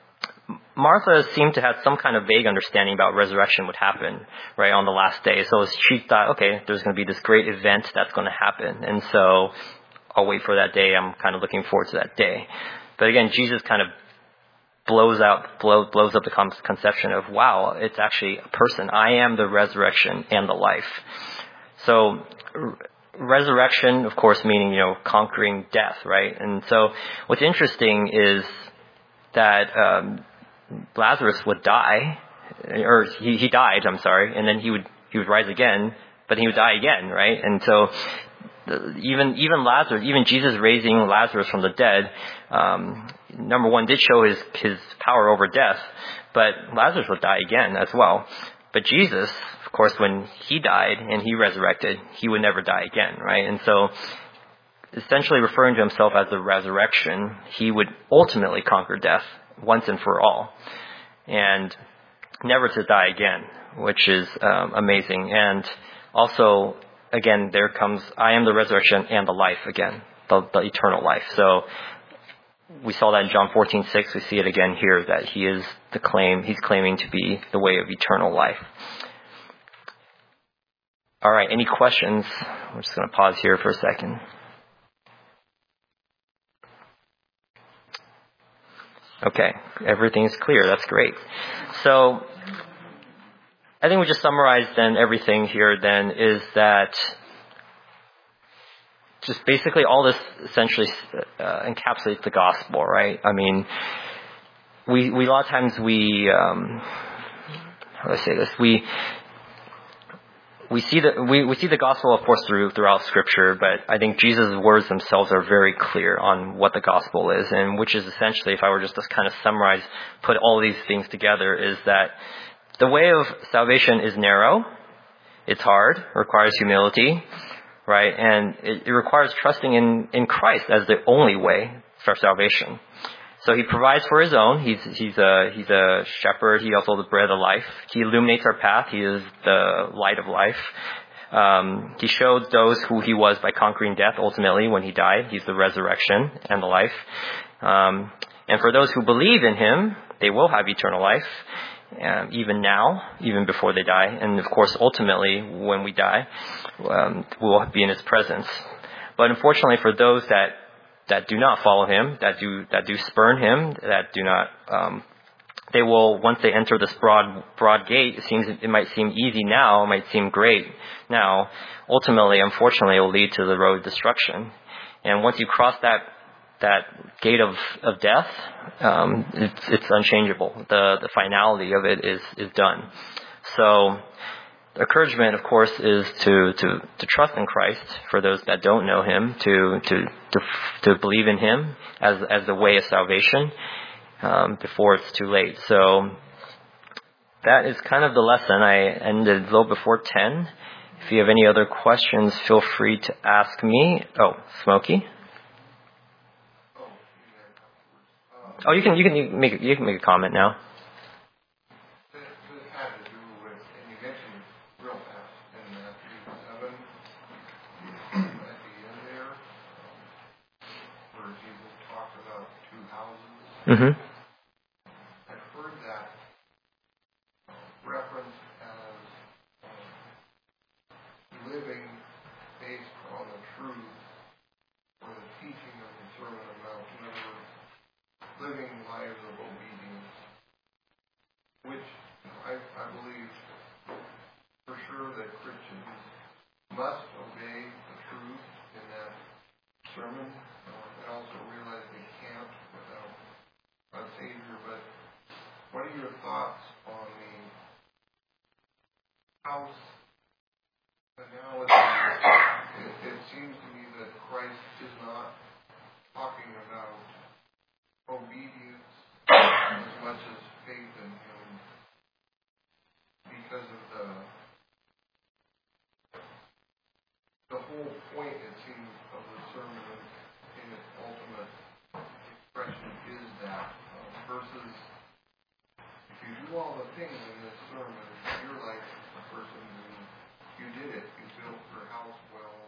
Martha seemed to have some kind of vague understanding about resurrection would happen, right, on the last day. So she thought, okay, there's going to be this great event that's going to happen. And so I'll wait for that day. I'm kind of looking forward to that day. But again, Jesus kind of blows out, blow, blows up the con- conception of, wow, it's actually a person. I am the resurrection and the life. So r- resurrection, of course, meaning, you know, conquering death, right? And so what's interesting is that um, Lazarus would die, or he, he died, I'm sorry, and then he would he would rise again, but he would die again, right? And so the, even even Lazarus, even Jesus raising Lazarus from the dead, um, number one, did show his his power over death, but Lazarus would die again as well. But Jesus, of course, when he died and he resurrected, he would never die again, right? And so essentially referring to himself as the resurrection, he would ultimately conquer death once and for all, and never to die again, which is um, amazing. And also, again, there comes, I am the resurrection and the life again, the, the eternal life. So we saw that in John fourteen six. We see it again here, that he is the claim, he's claiming to be the way of eternal life. All right, any questions? We're just going to pause here for a second. Okay, everything's clear. That's great. So I think we just summarized then everything here then is that just basically all this essentially uh, encapsulates the gospel, right? I mean, we, we a lot of times we, um, how do I say this? We, We see the we, we see the gospel, of course, through throughout Scripture, but I think Jesus' words themselves are very clear on what the gospel is, and which is essentially, if I were just to kind of summarize, put all these things together, is that the way of salvation is narrow, it's hard, requires humility, right, and it, it requires trusting in, in Christ as the only way for salvation. So he provides for his own. He's he's a he's a shepherd. He also the bread of life. He illuminates our path. He is the light of life. Um, he showed those who he was by conquering death. Ultimately, when he died, he's the resurrection and the life. Um, and for those who believe in him, they will have eternal life, um, even now, even before they die. And of course, ultimately, when we die, um, we'll be in his presence. But unfortunately, for those that that do not follow him, that do that do spurn him, that do not, um, they will, once they enter this broad broad gate, it seems it might seem easy now, it might seem great now. Ultimately, unfortunately, it will lead to the road of destruction. And once you cross that that gate of of death, um, it's it's unchangeable. The the finality of it is is done. So the encouragement, of course, is to, to, to trust in Christ for those that don't know him, to to to, to believe in him as as the way of salvation um, before it's too late. So that is kind of the lesson. I ended a little before ten. If you have any other questions, feel free to ask me. Oh, Smokey. Oh, you can you can make you can make a comment now. Mm-hmm. I've heard that reference as um, living based on the truth or the teaching of the Sermon on the Mount, in other words, living lives of obedience, which I, I believe for sure that Christians must obey the truth in that sermon. Uh, I also realize they can't without a Savior, but what are your thoughts on the house analogy? It, it seems to me that Christ is not talking about obedience as much as faith in him because of the the whole point, it seems, of the sermon in its ultimate expression is that uh, versus if you do all the things in this sermon, you're like a person who you did it, you built your house well,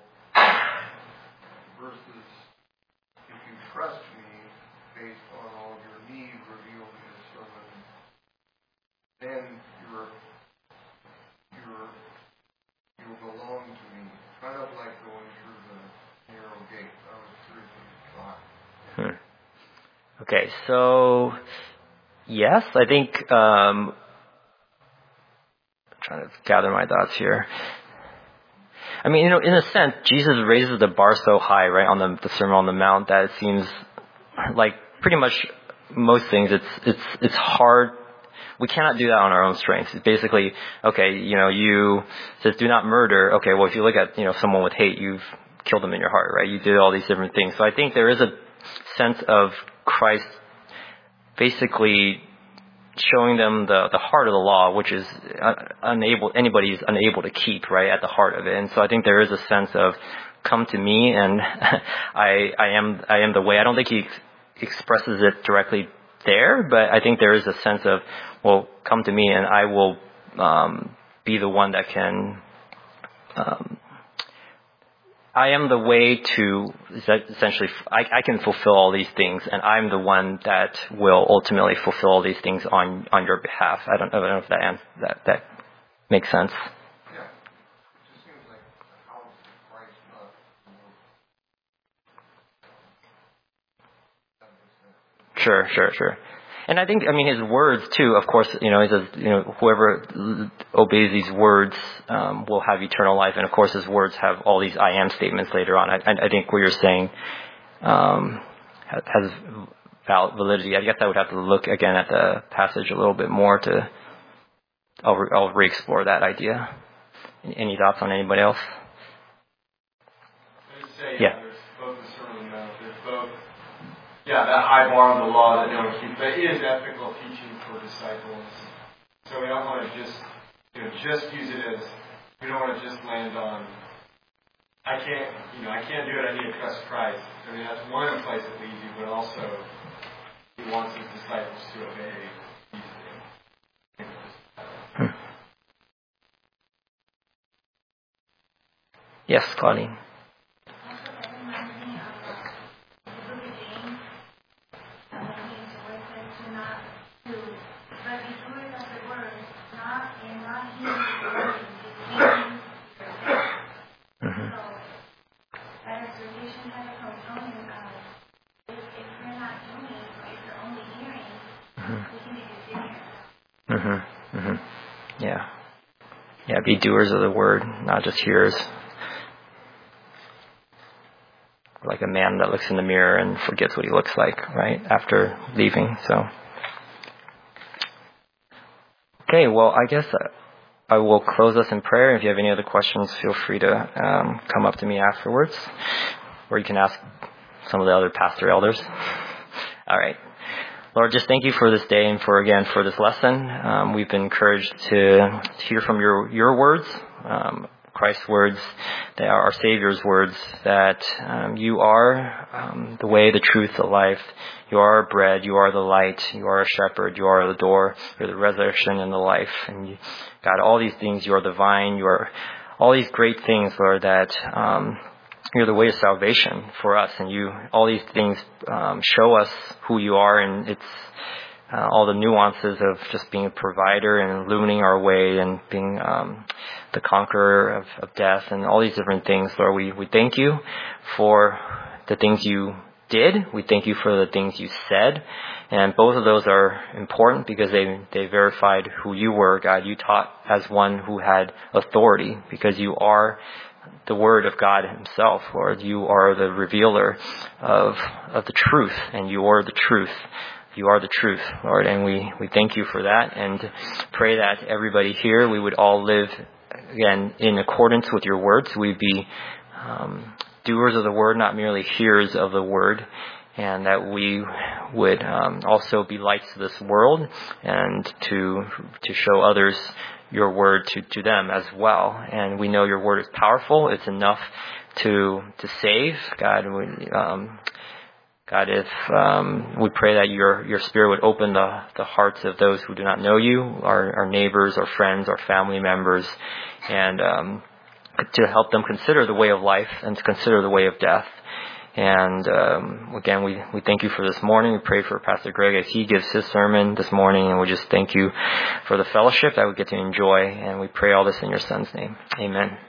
versus if you trust me based on all your needs revealed in this sermon, Hmm. Okay, so yes, I think um, I'm trying to gather my thoughts here. I mean, you know, in a sense, Jesus raises the bar so high, right, on the, the Sermon on the Mount that it seems like pretty much most things, it's it's it's hard. We cannot do that on our own strength. It's basically, okay, you know, you says do not murder. Okay, well, if you look at, you know, someone with hate, you've killed them in your heart, right? You did all these different things. So I think there is a sense of Christ basically showing them the, the heart of the law, which is unable, anybody is unable to keep, right, at the heart of it. And so I think there is a sense of come to me and I, I am, I am the way. I don't think he ex- expresses it directly there, but I think there is a sense of, well, come to me and I will, um, be the one that can, um, I am the way to, essentially, I, I can fulfill all these things, and I'm the one that will ultimately fulfill all these things on, on your behalf. I don't, I don't know if that, answer, that that makes sense. Yeah. It just seems like how is Christ not, you know, Sure, sure, sure. And I think, I mean, his words too, of course, you know, he says, you know, whoever obeys these words um, will have eternal life. And of course, his words have all these I am statements later on. I, I think what you're saying um, has validity. I guess I would have to look again at the passage a little bit more to, I'll, re- I'll re-explore that idea. Any thoughts on anybody else? I would say, Yeah. yeah, there's both the Sermon on the Mount, there's both, yeah, that high bar of the law that no one keeps, but it is ethical teaching for disciples. So we don't want to just, you know, just use it as, we don't want to just land on, I can't, you know, I can't do it, I need to trust Christ. I mean, that's one place it leads you, but also he wants his disciples to obey these things. Hmm. Yes, Claudine. Mm-hmm. Mm-hmm. Yeah. Yeah, be doers of the word, not just hearers. Like a man that looks in the mirror and forgets what he looks like, right, after leaving. So, okay, well, I guess I will close us in prayer. If you have any other questions, feel free to um, come up to me afterwards, or you can ask some of the other pastor elders. All right. Lord, just thank you for this day and for, again, for this lesson. Um, we've been encouraged to hear from your, your words, um, Christ's words, they are our Savior's words, that um, you are um, the way, the truth, the life. You are our bread. You are the light. You are a shepherd. You are the door. You're the resurrection and the life. And you, God, all these things, you are the vine. You are all these great things, Lord, that um, you're the way of salvation for us. And you, all these things um, show us who you are, and it's Uh, all the nuances of just being a provider and illuminating our way and being um, the conqueror of, of death and all these different things. Lord, we, we thank you for the things you did. We thank you for the things you said. And both of those are important because they, they verified who you were, God. You taught as one who had authority because you are the Word of God himself, Lord. You are the revealer of, of the truth, and you are the truth. You are the truth, Lord, and we, we thank you for that, and pray that everybody here, we would all live, again, in accordance with your words. We'd be um, doers of the word, not merely hearers of the word, and that we would um, also be lights to this world and to to show others your word to, to them as well. And we know your word is powerful. It's enough to to save. God, we, um, God, if um, we pray that your your Spirit would open the, the hearts of those who do not know you, our, our neighbors, our friends, our family members, and um, to help them consider the way of life and to consider the way of death. And um, again, we, we thank you for this morning. We pray for Pastor Greg as he gives his sermon this morning, and we just thank you for the fellowship that we get to enjoy. And we pray all this in your Son's name. Amen.